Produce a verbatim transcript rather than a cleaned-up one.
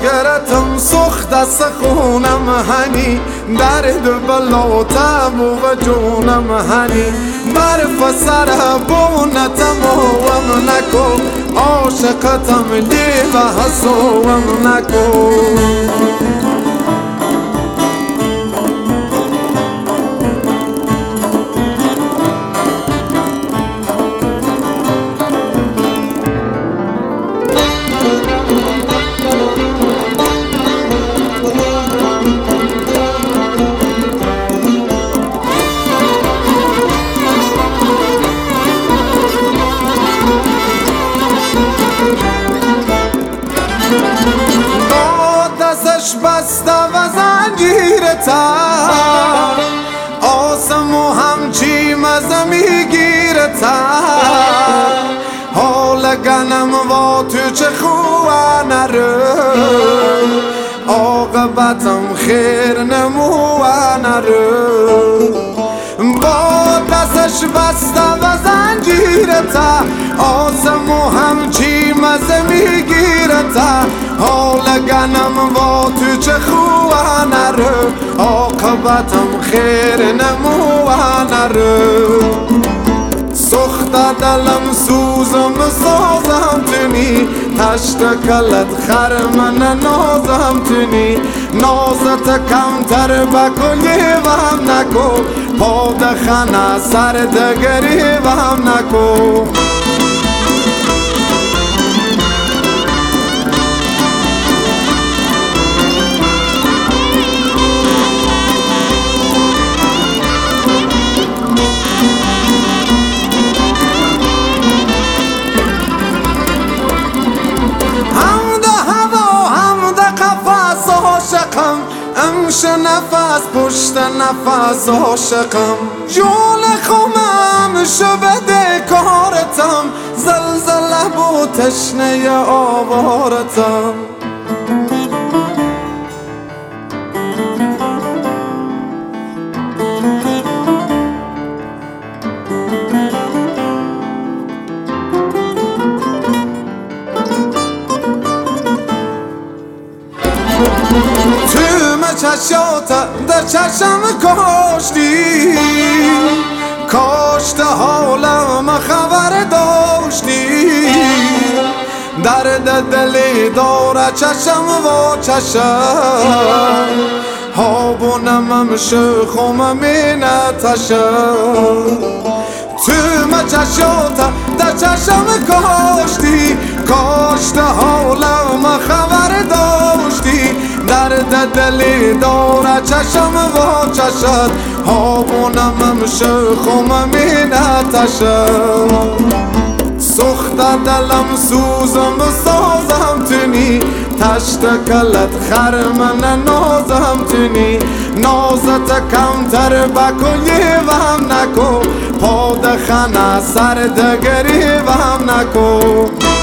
لشکرتم سخت از خونم هنی، درد بلا تب و جونم هنی، برف سر بونتم وم نکو، عاشقتم لیو حسوم نکو. بسته و زنجیرتم، آسم و همچی مزه میگیرتم، حال گنم و تو چه خوانه رو، عاقبتم خیر نموانه رو. با دستش بسته و زنجیرتم، آسم و همچی مزه میگیرتم، حال گنم و تو چه خوانه رو، عاقبتم خیر نموانه رو. سخت دلم سوزم سازم تنی، تشت کلت خر من نازم تنی، نازت کمتر بکلی وهم نکو، پادخانه سر دگری وهم نکو. امش نفس پشت نفس عاشقم، جون خمم شو بده کارتم، زلزله بو تشنه آوارتم. چشاتا در چشم کاشتی، کاشت حالم خبر داشتی، درد دلی داره چشم و چشم، هابونم شخم می نتشم. تو چشاتا در چشم کاشتی، کاشت حالم خبر داشتی، درد دلی داره چشم و چشم، هابونم شخم می نتشم. سخت دلم سوزم سازم تنی، تشت کلت خر من نازم تنی، نازت کمتر بکلی وهم نکو، پادخانه سر دگری وهم نکو.